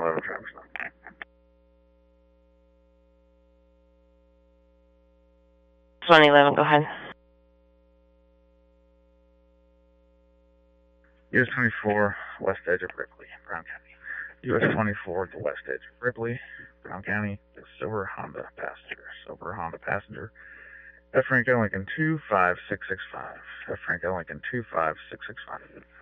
11 traffic stop. 2011, go ahead. US 24, west edge of Ripley, Brown County. US 24, the west edge of Ripley, Brown County, the silver Honda passenger. F. Franco Lincoln 25665. F. Franco Lincoln 25665.